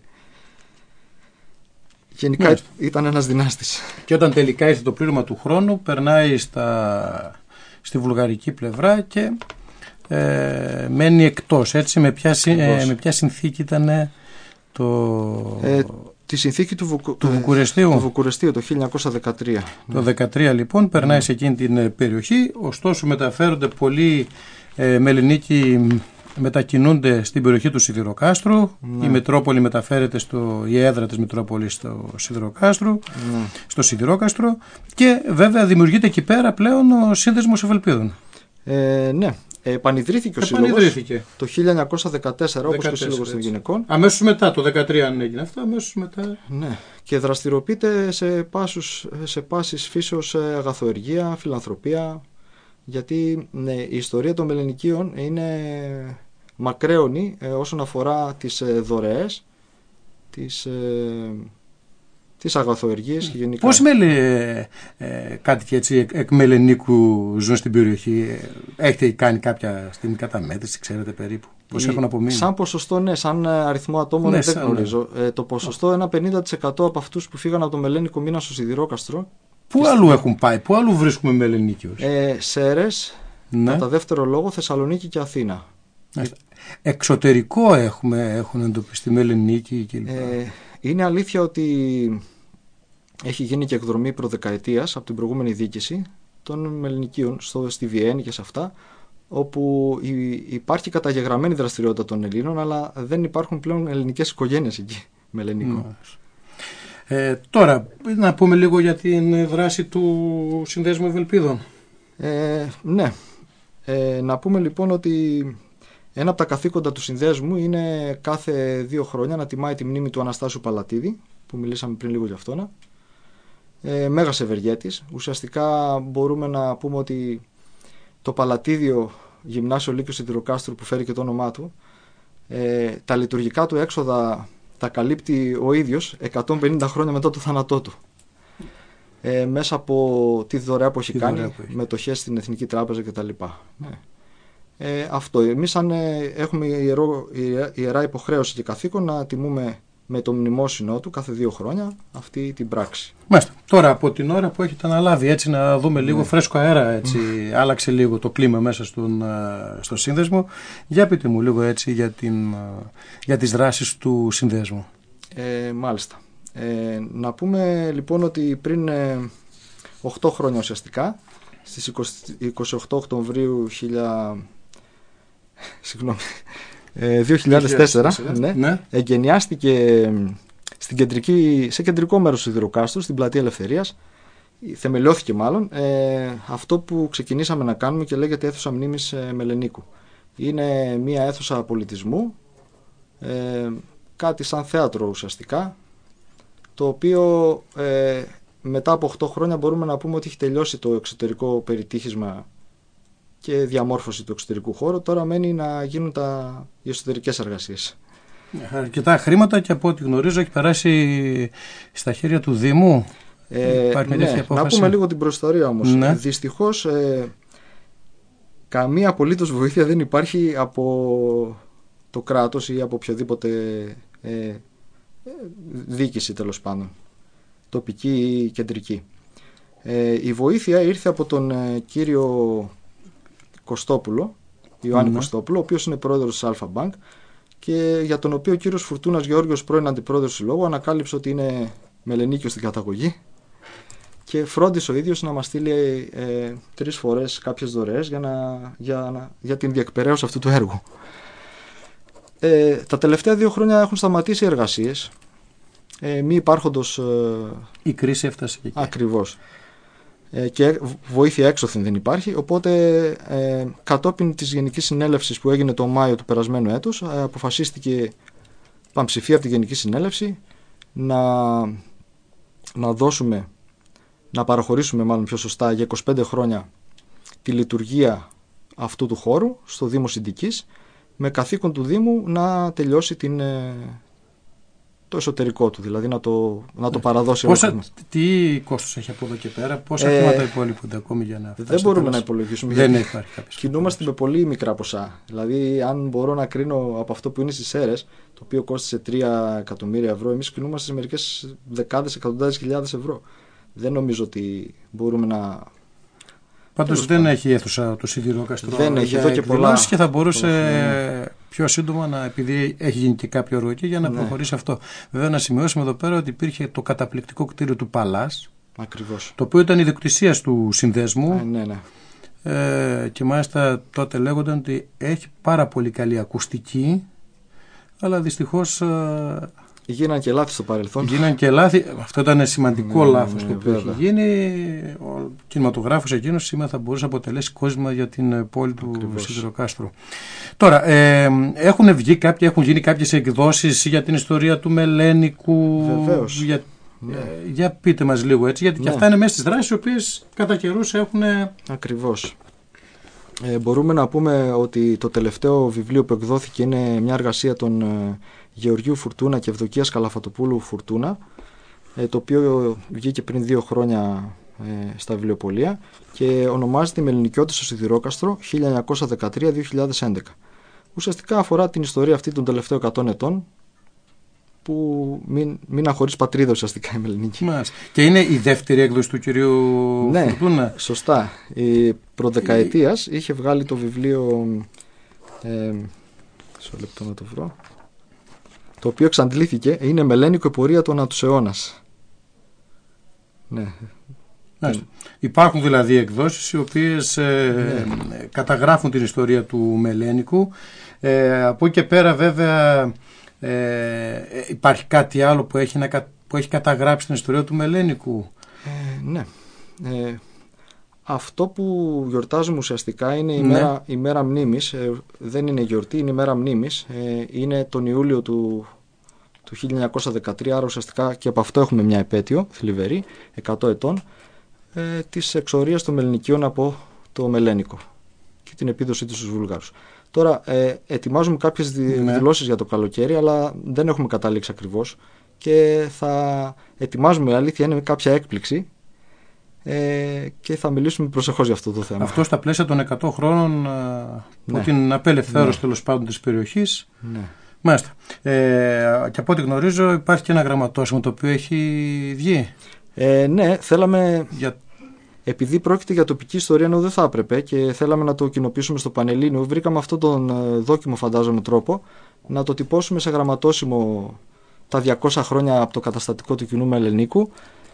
γενικά ήταν ένας δυνάστης. Και όταν τελικά ήρθε το πλήρωμα του χρόνου, περνάει στη βουλγαρική πλευρά και μένει εκτός, έτσι. Με ποια συνθήκη ήταν τη συνθήκη του Βουκουρεστίου. Του Βουκουρεστίου το 1913. Το 1913 λοιπόν περνάει σε εκείνη την περιοχή, ωστόσο μεταφέρονται πολλοί Μελενίκοι, μετακινούνται στην περιοχή του Σιδηροκάστρου. Η Μετρόπολη μεταφέρεται η έδρα της Μητρόπολης στο Σιδηροκάστρο, στο Σιδηρόκαστρο, και βέβαια δημιουργείται εκεί πέρα πλέον ο Σύνδεσμος Ευελπίδων. Ναι. Επανιδρύθηκε ο Σύλλογος το 1914, όπως και ο Σύλλογος των Γυναικών. Αμέσως μετά, το 1913 αν έγινε αυτό, αμέσως μετά. Ναι. Και δραστηριοποιείται σε πάσης φύσεως αγαθοεργία, φιλανθρωπία, γιατί η ιστορία των Μελενικίων είναι μακραίωνη όσον αφορά τις δωρεές, τις αγαθοεργίες και γενικά. Πόσοι μέλη κάτοικοι έτσι εκ Μελενίκου ζουν στην περιοχή? Έχετε κάνει κάποια στιγμή καταμέτρηση, ξέρετε περίπου πώς έχουν απομείνει? Σαν ποσοστό, ναι, σαν αριθμό ατόμων δεν γνωρίζω. Το ποσοστό, ένα 50% από αυτούς που φύγαν από το Μελένικο μείναν στο Σιδηρόκαστρο. Πού αλλού έχουν πάει, πού αλλού βρίσκουμε Μελενίκιους? Σέρες, κατά δεύτερο λόγο Θεσσαλονίκη και Αθήνα. Εξωτερικό έχουν εντοπιστεί Μελενίκοι κλπ. Είναι αλήθεια ότι έχει γίνει και εκδρομή προδεκαετίας από την προηγούμενη διοίκηση των Μελενικίων στη Βιέννη και σε αυτά, όπου υπάρχει καταγεγραμμένη δραστηριότητα των Ελλήνων, αλλά δεν υπάρχουν πλέον ελληνικές οικογένειες εκεί Μελενίκων. Τώρα να πούμε λίγο για την δράση του Συνδέσμου Ευελπίδων. Ναι. Να πούμε λοιπόν ότι ένα από τα καθήκοντα του Συνδέσμου είναι κάθε 2 χρόνια να τιμάει τη μνήμη του Αναστάσιου Παλατίδη, που μιλήσαμε πριν λίγο για αυτόν. Μέγας ευεργέτης. Ουσιαστικά μπορούμε να πούμε ότι το Παλατίδιο Γυμνάσιο Λύκειο Σιδηροκάστρου, που φέρει και το όνομά του, τα λειτουργικά του έξοδα τα καλύπτει ο ίδιος 150 χρόνια μετά το θάνατό του. Μέσα από τη δωρεά που έχει κάνει, μετοχές στην Εθνική Τράπεζα κτλ. Αυτό. Εμείς έχουμε ιερά υποχρέωση και καθήκον να τιμούμε με το μνημόσυνο του κάθε 2 χρόνια αυτή την πράξη. Μάλιστα. Τώρα από την ώρα που έχετε αναλάβει, έτσι να δούμε λίγο φρέσκο αέρα, έτσι, άλλαξε λίγο το κλίμα μέσα στο σύνδεσμο. Για πείτε μου λίγο έτσι για τις δράσεις του συνδέσμου. Μάλιστα. Να πούμε λοιπόν ότι πριν 8 χρόνια ουσιαστικά, στις 28 Οκτωβρίου 2004, εγκαινιάστηκε σε κεντρικό μέρος του Σιδηροκάστρου, στην Πλατεία Ελευθερίας, θεμελιώθηκε μάλλον αυτό που ξεκινήσαμε να κάνουμε και λέγεται αίθουσα μνήμης Μελενίκου. Είναι μια αίθουσα πολιτισμού, κάτι σαν θέατρο ουσιαστικά, το οποίο μετά από 8 χρόνια μπορούμε να πούμε ότι έχει τελειώσει το εξωτερικό περιτύχισμα και διαμόρφωση του εξωτερικού χώρου. Τώρα μένει να γίνουν οι εσωτερικές εργασίες. Αρκετά χρήματα και από ό,τι γνωρίζω έχει περάσει στα χέρια του Δήμου. Να πούμε λίγο την προϊστορία όμως. Ναι. Δυστυχώς καμία απολύτως βοήθεια δεν υπάρχει από το κράτος ή από οποιοδήποτε διοίκηση, τέλος πάντων, τοπική ή κεντρική. Η βοήθεια ήρθε από τον κύριο Κωστόπουλο, Ιωάννη Κωστόπουλο, ο οποίος είναι πρόεδρος της Αλφα Bank και για τον οποίο ο κύριος Φουρτούνας Γεώργιος, πρώην αντιπρόεδρος του Συλλόγου, ανακάλυψε ότι είναι Μελενίκιος στην καταγωγή και φρόντισε ο ίδιος να μας στείλει 3 φορές κάποιες δωρεές για την διεκπαιρέωση αυτού του έργου. Τα τελευταία 2 χρόνια έχουν σταματήσει οι εργασίες, μη υπάρχοντος... Η κρίση έφτασε και εκεί. Ακριβώς. Και βοήθεια έξωθεν δεν υπάρχει, οπότε κατόπιν της Γενικής Συνέλευσης που έγινε το Μάιο του περασμένου έτους, αποφασίστηκε πανψηφία από τη Γενική Συνέλευση να παραχωρήσουμε μάλλον πιο σωστά για 25 χρόνια τη λειτουργία αυτού του χώρου στο Δήμο Συντικής, με καθήκον του Δήμου να τελειώσει το εσωτερικό του, δηλαδή να το παραδώσει. Τι κόστος έχει από εδώ και πέρα, πόσα χρήματα υπόλοιπονται ακόμη για να φτάσει? Δεν μπορούμε να υπολογίσουμε. Δεν υπάρχει κάποιος. Κινούμαστε με πολύ μικρά ποσά. Δηλαδή, αν μπορώ να κρίνω από αυτό που είναι στις Σέρρες, το οποίο κόστησε 3 εκατομμύρια ευρώ, εμείς κινούμαστε σε μερικές δεκάδες, εκατοντάδες χιλιάδες ευρώ. Δεν νομίζω ότι μπορούμε να... Πάντως δεν έχει αίθουσα το σιδηρόκαστρο. Δεν έχει εδώ και πολλά. Και θα μπορούσε πιο σύντομα, επειδή έχει γίνει και κάποιο έργο εκεί, για να προχωρήσει αυτό. Βέβαια, να σημειώσουμε εδώ πέρα ότι υπήρχε το καταπληκτικό κτίριο του Παλάς. Ακριβώς. Το οποίο ήταν ιδιοκτησίας του συνδέσμου. Ναι. Και μάλιστα τότε λέγονταν ότι έχει πάρα πολύ καλή ακουστική, αλλά δυστυχώς. Γίναν και λάθη στο παρελθόν. Αυτό ήταν σημαντικό λάθος το οποίο έχει γίνει. Ο κινηματογράφος εκείνος σήμερα θα μπορούσε να αποτελέσει κόσμημα για την πόλη του Σιδηροκάστρου. Τώρα, έχουν γίνει κάποιες εκδόσεις για την ιστορία του Μελένικου. Βεβαίως. Για πείτε μας λίγο έτσι, γιατί και αυτά είναι μέσα στις δράσεις οι οποίες κατά καιρούς έχουν... Ακριβώς. Μπορούμε να πούμε ότι το τελευταίο βιβλίο που εκδόθηκε είναι μια εργασία των Γεωργίου Φουρτούνα και Ευδοκίας Καλαφατοπούλου Φουρτούνα, το οποίο βγήκε πριν 2 χρόνια στα βιβλιοπωλεία και ονομάζεται «Μελληνικιώτες στο Σιδηρόκαστρο 1913-2011». Ουσιαστικά αφορά την ιστορία αυτή των τελευταίων 100 ετών, που μείναν χωρίς πατρίδα ουσιαστικά η Μελληνική. Και είναι η δεύτερη έκδοση του κυρίου Φουρτούνα. Ναι, σωστά. Η προδεκαετίας είχε βγάλει το βιβλίο, μισό λεπτό να το βρω, το οποίο εξαντλήθηκε, είναι «Μελένικο, η πορεία του ανά τους αιώνας». Ναι. Υπάρχουν δηλαδή εκδόσεις οι οποίες καταγράφουν την ιστορία του Μελένικου. Από εκεί και πέρα βέβαια υπάρχει κάτι άλλο που έχει καταγράψει την ιστορία του Μελένικου? Ναι. Αυτό που γιορτάζουμε ουσιαστικά είναι η μέρα μνήμης. Δεν είναι γιορτή, είναι η μέρα μνήμης. Είναι τον Ιούλιο του 1913, άρα ουσιαστικά και από αυτό έχουμε μια επέτειο θλιβερή, 100 ετών, της εξορίας των Μελληνικίων από το Μελένικο και την επίδοσή του στους Βούλγαρους. Τώρα ετοιμάζουμε κάποιες δηλώσεις για το καλοκαίρι, αλλά δεν έχουμε καταλήξει ακριβώς και θα ετοιμάζουμε, η αλήθεια είναι, κάποια έκπληξη και θα μιλήσουμε προσεχώς για αυτό το θέμα. Αυτό στα πλαίσια των 100 χρόνων από την απελευθέρωση τέλος πάντων της περιοχής. Ναι. Μάλιστα. Και από ό,τι γνωρίζω υπάρχει και ένα γραμματόσημο το οποίο έχει βγει. Ναι, θέλαμε... Επειδή πρόκειται για τοπική ιστορία, ενώ δεν θα έπρεπε και θέλαμε να το κοινοποιήσουμε στο Πανελλήνιο, βρήκαμε αυτόν τον δόκιμο, φαντάζομαι, τρόπο να το τυπώσουμε σε γραμματόσημο τα 200 χρόνια από το καταστατικό του κοινού Μελενίκου,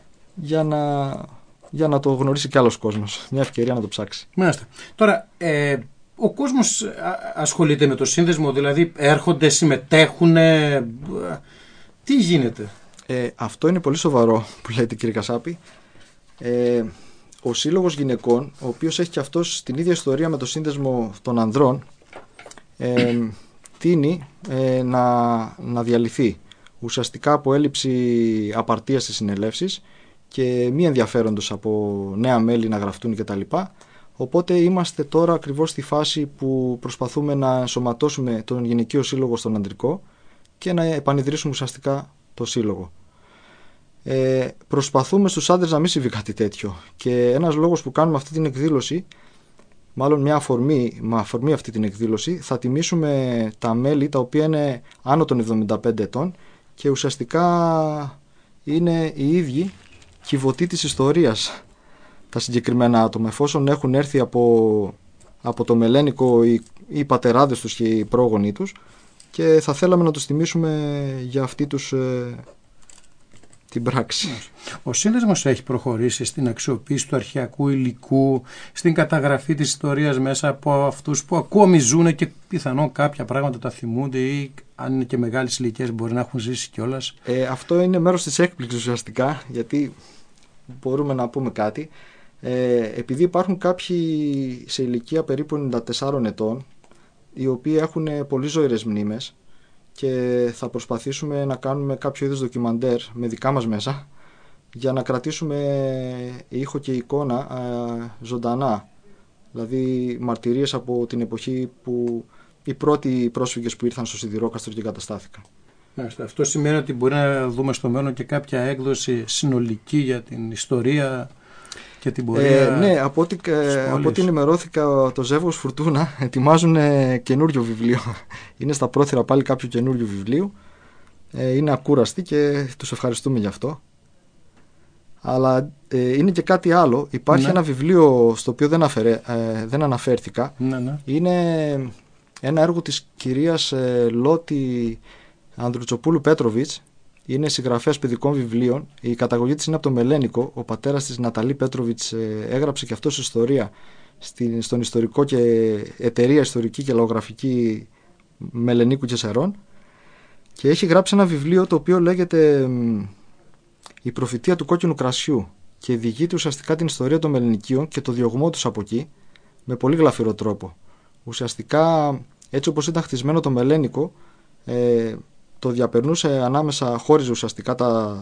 για να το γνωρίσει κι άλλος κόσμος. Μια ευκαιρία να το ψάξει. Μάλιστα. Τώρα, ο κόσμος ασχολείται με το σύνδεσμο, δηλαδή έρχονται, συμμετέχουν, τι γίνεται? Αυτό είναι πολύ σοβαρό που λέτε, κύριε Κασάπη. Ο Σύλλογος Γυναικών, ο οποίος έχει και αυτός την ίδια ιστορία με το σύνδεσμο των ανδρών, τείνει να διαλυθεί ουσιαστικά από έλλειψη απαρτίας στις συνελεύσεις και μη ενδιαφέροντος από νέα μέλη να γραφτούν κτλ. Οπότε είμαστε τώρα ακριβώς στη φάση που προσπαθούμε να ενσωματώσουμε τον γυναικείο σύλλογο στον ανδρικό και να επανειδρύσουμε ουσιαστικά το σύλλογο. Προσπαθούμε στους άντρες να μην συμβεί κάτι τέτοιο και ένας λόγος που κάνουμε αυτή την εκδήλωση, μάλλον μια αφορμή αυτή την εκδήλωση, θα τιμήσουμε τα μέλη τα οποία είναι άνω των 75 ετών και ουσιαστικά είναι οι ίδιοι κυβωτοί της ιστορίας τα συγκεκριμένα άτομα, εφόσον έχουν έρθει από το Μελένικο οι πατεράδες τους και οι πρόγονοι τους, και θα θέλαμε να τους τιμήσουμε για αυτή τους την πράξη. Ο σύνδεσμος έχει προχωρήσει στην αξιοποίηση του αρχαιακού υλικού, στην καταγραφή της ιστορίας μέσα από αυτούς που ακόμη ζουν και πιθανόν κάποια πράγματα τα θυμούνται ή αν είναι και μεγάλες ηλικίες μπορεί να έχουν ζήσει κιόλας. Αυτό είναι μέρος της έκπληξης ουσιαστικά, γιατί μπορούμε να πούμε κάτι. Επειδή υπάρχουν κάποιοι σε ηλικία περίπου 94 ετών, οι οποίοι έχουν πολύ ζωηρές μνήμες, και θα προσπαθήσουμε να κάνουμε κάποιο είδους ντοκιμαντέρ με δικά μας μέσα για να κρατήσουμε ήχο και εικόνα ζωντανά, δηλαδή μαρτυρίες από την εποχή που οι πρώτοι πρόσφυγες που ήρθαν στο Σιδηρόκαστρο και καταστάθηκαν. Αυτό σημαίνει ότι μπορεί να δούμε στο μέλλον και κάποια έκδοση συνολική για την ιστορία και την πορεία. Ναι, από ό,τι ενημερώθηκα, το Ζεύγος Φουρτούνα ετοιμάζουν καινούριο βιβλίο. Είναι στα πρόθυρα πάλι κάποιο καινούριο βιβλίο. Είναι ακούραστοι και τους ευχαριστούμε γι' αυτό. Αλλά είναι και κάτι άλλο. Υπάρχει ένα βιβλίο στο οποίο δεν αναφέρθηκα. Είναι ένα έργο της κυρίας Λότη Ανδρουτσοπούλου Πέτροβιτς. Είναι συγγραφέας παιδικών βιβλίων. Η καταγωγή της είναι από το Μελένικο. Ο πατέρας της, Ναταλή Πέτροβιτς, έγραψε και αυτός ιστορία στον ιστορικό και εταιρεία ιστορική και λαογραφική Μελενίκου και Σερών. Και έχει γράψει ένα βιβλίο το οποίο λέγεται «Η προφητεία του κόκκινου κρασιού» και διηγείται ουσιαστικά την ιστορία των Μελενικίων και το διωγμό τους από εκεί με πολύ γλαφυρό τρόπο. Ουσιαστικά, έτσι όπως ήταν χτισμένο το Μελένικο, το διαπερνούσε ανάμεσα, χώριζε ουσιαστικά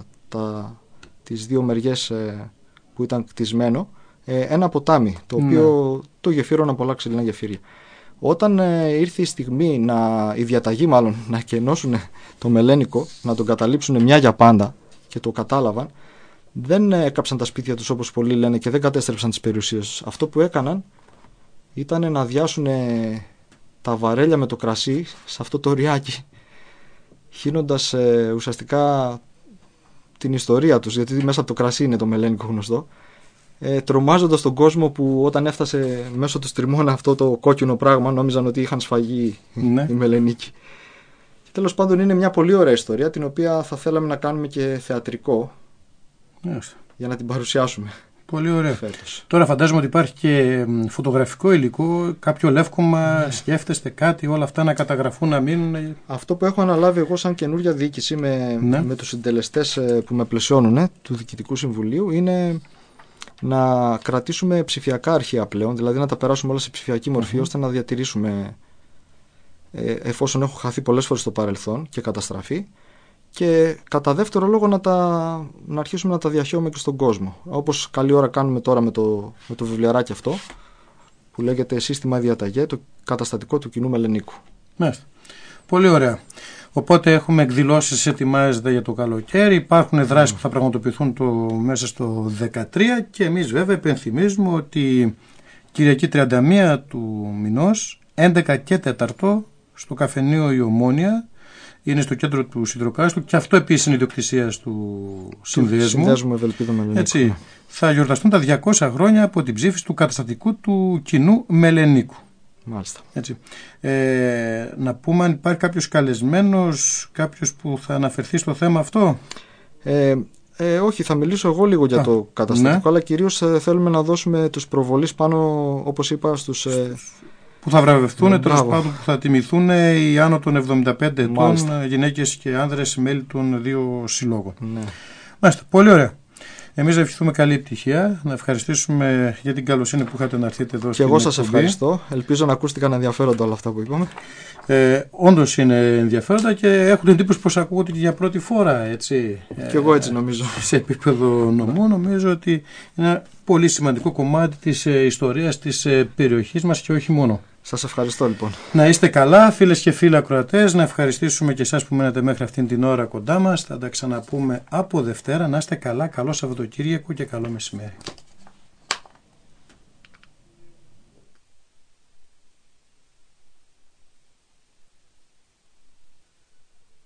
τις δύο μεριές που ήταν κτισμένο, ένα ποτάμι, το οποίο το γεφύρωναν πολλά ξυλινά γεφύρια. Όταν ήρθε η στιγμή, η διαταγή μάλλον, να κενώσουν το Μελένικο, να τον καταλήψουν μια για πάντα και το κατάλαβαν, δεν έκαψαν τα σπίτια τους όπως πολλοί λένε και δεν κατέστρεψαν τις περιουσίες τους. Αυτό που έκαναν ήταν να αδειάσουν τα βαρέλια με το κρασί σε αυτό το ριάκι, χύνοντας ουσιαστικά την ιστορία τους, γιατί μέσα από το κρασί είναι το Μελένικο γνωστό, τρομάζοντας τον κόσμο που όταν έφτασε μέσω του στριμώνα αυτό το κόκκινο πράγμα νόμιζαν ότι είχαν σφαγεί οι Μελενίκοι. Και τέλος πάντων είναι μια πολύ ωραία ιστορία, την οποία θα θέλαμε να κάνουμε και θεατρικό για να την παρουσιάσουμε. Πολύ ωραία. Τώρα φαντάζομαι ότι υπάρχει και φωτογραφικό υλικό, κάποιο λεύκομα, σκέφτεστε κάτι, όλα αυτά να καταγραφούν, να μείνουν. Αυτό που έχω αναλάβει εγώ σαν καινούργια διοίκηση με τους συντελεστές που με πλαισιώνουν του Διοικητικού Συμβουλίου είναι να κρατήσουμε ψηφιακά αρχεία πλέον, δηλαδή να τα περάσουμε όλα σε ψηφιακή μορφή ώστε να διατηρήσουμε, εφόσον έχουν χαθεί πολλές φορές στο παρελθόν και καταστραφεί, και κατά δεύτερο λόγο να αρχίσουμε να τα διαχέουμε και στον κόσμο, όπως καλή ώρα κάνουμε τώρα με το βιβλιαράκι αυτό που λέγεται «Σύστημα Διαταγέ», το καταστατικό του κοινού Μελενίκου. Μάλιστα. Πολύ ωραία. Οπότε έχουμε εκδηλώσεις, ετοιμάζεται για το καλοκαίρι, υπάρχουν δράσεις που θα πραγματοποιηθούν μέσα στο 2013 και εμείς βέβαια υπενθυμίζουμε ότι Κυριακή 31 του μηνός, 11 και 4 στο καφενείο η Ομόνια, είναι στο κέντρο του Σιδηροκάστρου και αυτό επίσης είναι ιδιοκτησία του Συνδέσμου. Έτσι, θα γιορταστούν τα 200 χρόνια από την ψήφιση του καταστατικού του κοινού Μελενίκου. Μάλιστα. Έτσι. Να πούμε αν υπάρχει κάποιος καλεσμένος, κάποιος που θα αναφερθεί στο θέμα αυτό. Όχι, θα μιλήσω εγώ λίγο για το καταστατικό, αλλά κυρίως θέλουμε να δώσουμε τους προβολείς πάνω, όπως είπα, στους που θα βραβευτούν, τέλος πάντων που θα τιμηθούν οι άνω των 75 ετών γυναίκες και άνδρες μέλη των δύο συλλόγων. Μάλιστα, πολύ ωραία. Εμείς να ευχηθούμε καλή επιτυχία, να ευχαριστήσουμε για την καλοσύνη που είχατε να έρθετε εδώ. Και εγώ σας ευχαριστώ. Ελπίζω να ακούστηκαν ενδιαφέροντα όλα αυτά που είπαμε. Όντως είναι ενδιαφέροντα και έχουν εντύπωση πως ακούγονται και για πρώτη φορά. Έτσι. Και εγώ έτσι νομίζω. Σε επίπεδο νομού νομίζω ότι είναι ένα πολύ σημαντικό κομμάτι της ιστορίας της περιοχής μας και όχι μόνο. Σας ευχαριστώ λοιπόν. Να είστε καλά φίλες και φίλοι ακροατές, να ευχαριστήσουμε και εσάς που μένετε μέχρι αυτήν την ώρα κοντά μας. Θα τα ξαναπούμε από Δευτέρα. Να είστε καλά, καλό Σαββατοκύριακο και καλό μεσημέρι.